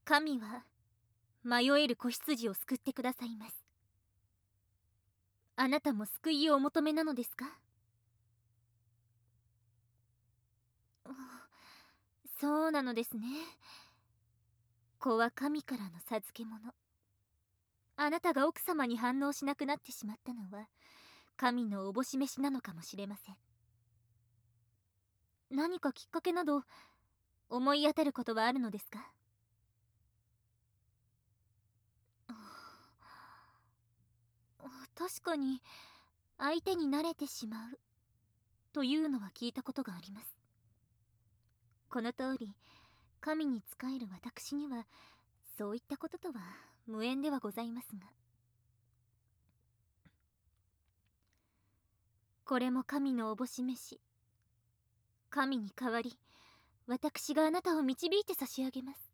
神は迷える子羊を救ってくださいます。あなたも救いをお求めなのですか？そうなのですね。子は神からの授け物。あなたが奥様に反応しなくなってしまったのは神のおぼし召しなのかもしれません。何かきっかけなど思い当たることはあるのですか？確かに相手に慣れてしまうというのは聞いたことがあります。この通り神に仕える私にはそういったこととは無縁ではございますが、これも神のおぼし召し。神に代わり私があなたを導いて差し上げます。